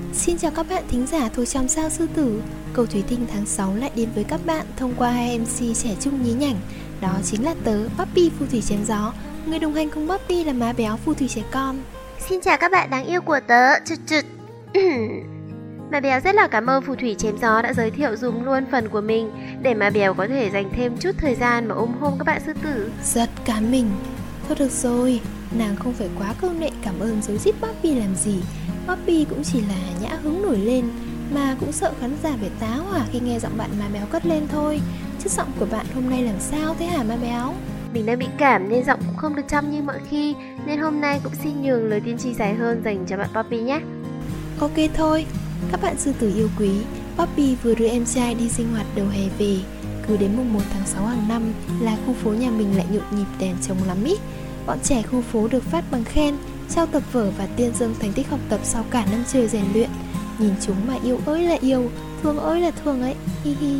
Xin chào các bạn thính giả thuộc Chòm Sao Sư Tử. Cầu Thủy Tinh tháng 6 lại đến với các bạn thông qua hai MC trẻ trung nhí nhảnh. Đó chính là tớ, Poppy phù thủy chém gió. Người đồng hành cùng Poppy là má béo phù thủy trẻ con. Xin chào các bạn đáng yêu của tớ. Má béo rất là cảm ơn phù thủy chém gió đã giới thiệu dùm luôn phần của mình, để má béo có thể dành thêm chút thời gian mà ôm hôn các bạn sư tử. Giật cả mình. Thôi được rồi, nàng không phải quá câu nệ cảm ơn dối rít Poppy làm gì. Poppy cũng chỉ là nhã hứng nổi lên, mà cũng sợ khán giả phải tá hỏa khi nghe giọng bạn má béo cất lên thôi. Chất giọng của bạn hôm nay làm sao thế hả má béo? Mình đang bị cảm nên giọng cũng không được trong như mọi khi, nên hôm nay cũng xin nhường lời tiên tri dài hơn dành cho bạn Poppy nhé. Ok thôi, các bạn sư tử yêu quý, Poppy vừa đưa em trai đi sinh hoạt đầu hè về. Cứ đến mùng 1 tháng 6 hàng năm là khu phố nhà mình lại nhộn nhịp đèn trông lắm ý. Bọn trẻ khu phố được phát bằng khen, trao tập vở và tuyên dương thành tích học tập sau cả năm trời rèn luyện. Nhìn chúng mà yêu ơi là yêu, thương ơi là thương ấy, hi hi.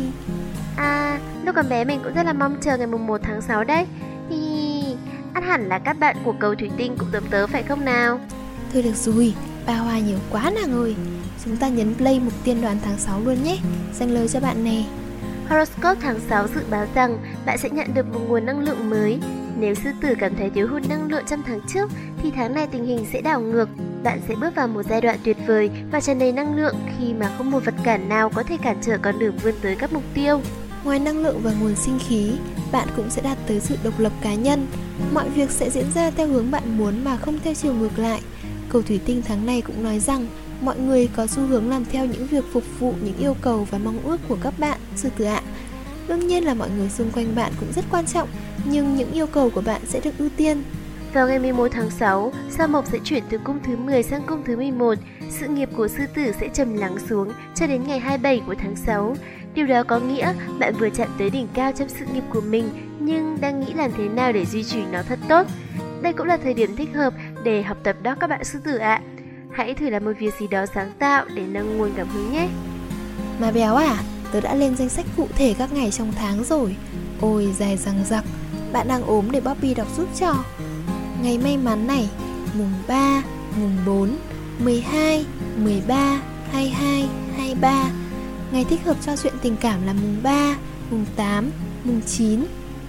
Lúc còn bé mình cũng rất là mong chờ ngày mùng 1 tháng 6 đấy, hi hi. Ắt hẳn là các bạn của Cầu Thủy Tinh cũng giống tớ phải không nào? Thôi được rồi, ba hoa nhiều quá nàng ơi. Chúng ta nhấn play mục tiên đoán tháng 6 luôn nhé. Dành lời cho bạn nè. Horoscope tháng 6 dự báo rằng bạn sẽ nhận được một nguồn năng lượng mới. Nếu sư tử cảm thấy thiếu hụt năng lượng trong tháng trước thì tháng này tình hình sẽ đảo ngược. Bạn sẽ bước vào một giai đoạn tuyệt vời và tràn đầy năng lượng khi mà không một vật cản nào có thể cản trở con đường vươn tới các mục tiêu. Ngoài năng lượng và nguồn sinh khí, bạn cũng sẽ đạt tới sự độc lập cá nhân. Mọi việc sẽ diễn ra theo hướng bạn muốn mà không theo chiều ngược lại. Cầu Thủy Tinh tháng này cũng nói rằng mọi người có xu hướng làm theo những việc phục vụ những yêu cầu và mong ước của các bạn, sư tử ạ. Đương nhiên là mọi người xung quanh bạn cũng rất quan trọng, nhưng những yêu cầu của bạn sẽ được ưu tiên. Vào ngày 11 tháng 6, sao Mộc sẽ chuyển từ cung thứ 10 sang cung thứ 11. Sự nghiệp của sư tử sẽ trầm lắng xuống cho đến ngày 27 của tháng 6. Điều đó có nghĩa bạn vừa chạm tới đỉnh cao trong sự nghiệp của mình, nhưng đang nghĩ làm thế nào để duy trì nó thật tốt. Đây cũng là thời điểm thích hợp để học tập đó các bạn sư tử ạ. Hãy thử làm một việc gì đó sáng tạo để nâng nguồn cảm hứng nhé. Má béo à, tớ đã lên danh sách cụ thể các ngày trong tháng rồi. Ôi dài dằng dặc. Bạn đang ốm để Poppy đọc giúp cho. Ngày may mắn này: mùng 3, mùng 4, 12, 13, 22, 23. Ngày thích hợp cho chuyện tình cảm là mùng 3, mùng 8, mùng 9,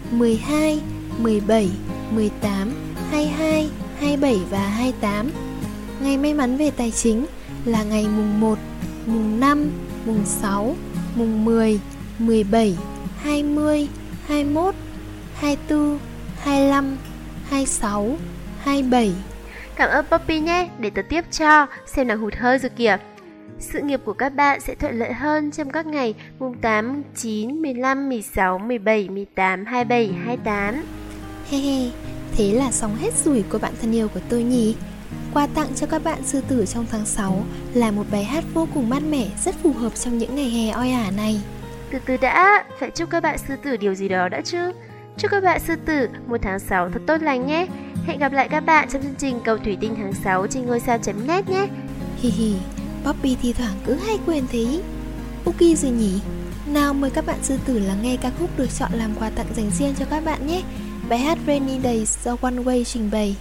12, 17, 18, 22, 27 và 28. Ngày may mắn về tài chính là ngày mùng 1, mùng 5, mùng 6, mùng 10, 17, 20, 21, 24, 25, 26, 27. Cảm ơn Poppy nhé, để tớ tiếp cho, xem nào hụt hơi rồi kìa. Sự nghiệp của các bạn sẽ thuận lợi hơn trong các ngày mùng 8, 9, 15, 16, 17, 18, 27, 28. He he, thế là xong hết rủi của bạn thân yêu của tôi nhỉ. Quà tặng cho các bạn sư tử trong tháng 6 là một bài hát vô cùng mát mẻ, rất phù hợp trong những ngày hè oi ả này. Từ từ đã, phải chúc các bạn sư tử điều gì đó đã chứ. Chúc các bạn sư tử một tháng 6 thật tốt lành nhé. Hẹn gặp lại các bạn trong chương trình Cầu Thủy Tinh tháng 6 trên ngôi sao.net nhé. Hi hi, Poppy thi thoảng cứ hay quên thế. Ok rồi nhỉ. Nào mời các bạn sư tử lắng nghe ca khúc được chọn làm quà tặng dành riêng cho các bạn nhé. Bài hát Rainy Days do One Way trình bày.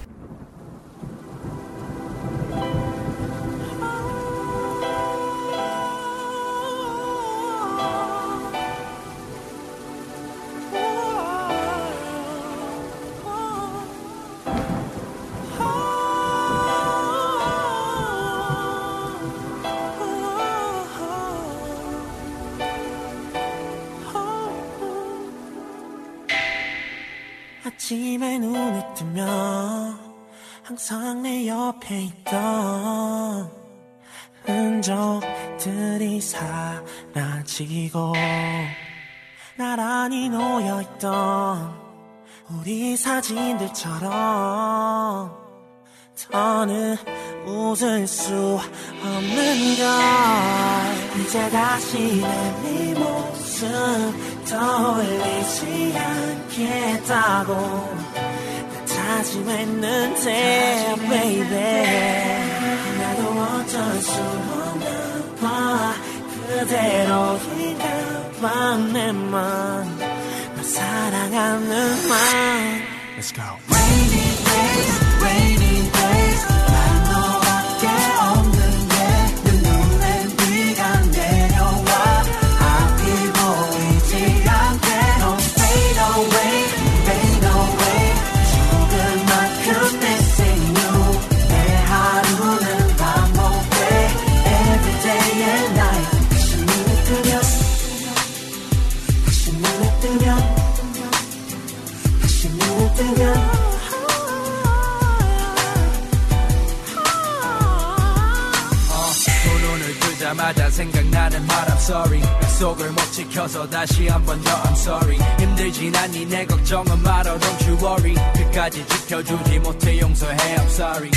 아침에 눈을 뜨면 항상 내 옆에 있던 흔적들이 사라지고 나란히 놓여있던 우리 사진들처럼 더는 웃을 수 없는 걸 이제 다시 내 모습 떠올리지 않겠다고 나 다짐했는데 baby 나도 어쩔 수 없나 봐 그대로인가 내 맘 널 사랑하는 맘 Let's go Rainy days, rainy days 난 너밖에 없는데 내 눈 때마다 생각나는 말 I'm sorry 약속을 못 지켜서 다시 한 번 더 I'm sorry 힘들진 않니 내 걱정은 말어 Don't you worry 끝까지 지켜주지 못해 용서해 I'm sorry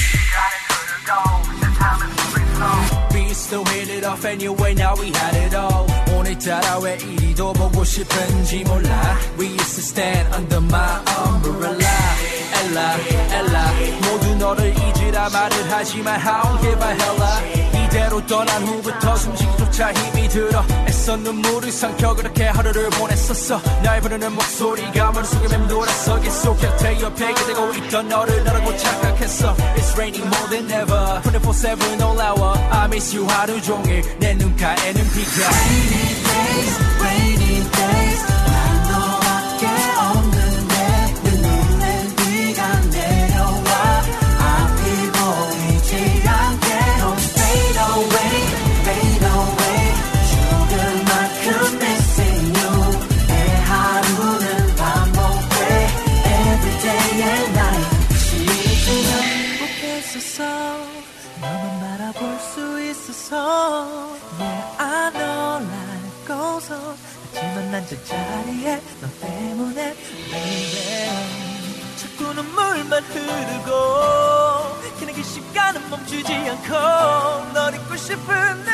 We still hit it off anyway now we had it all 오늘따라 왜 이리도 보고 싶은지 몰라 We used to stand under my umbrella Ella, Ella 모두 너를 잊으라 말을 하지만 I don't give a hella 이대로 떠난 후부터 숨쉬기조차 힘이 들어 애써 눈물을 삼켜 그렇게 하루를 보냈었어 날 부르는 목소리가 머릿속에 맴돌았어 계속 곁에 옆에 기대고 있던 너를 너라고 착각했어 It's raining more than ever 24/7 all hour I miss you 하루 종일 내 눈가에는 비가 Rainy days, rainy days 난 너밖에 없는데 내 눈엔 비가 내려와 앞이 보이지 않게 Don't fade away, fade away 죽을 만큼 missing you 내 하루는 반복돼 Every day and night 시즌은 행복했었어 너만 바라볼 수 있어서 Yeah, I know life goes on 하지만 난 저 자리에 너 때문에 baby 자꾸 눈물만 흐르고 기나긴 시간은 멈추지 않고 널 잊고 싶은 내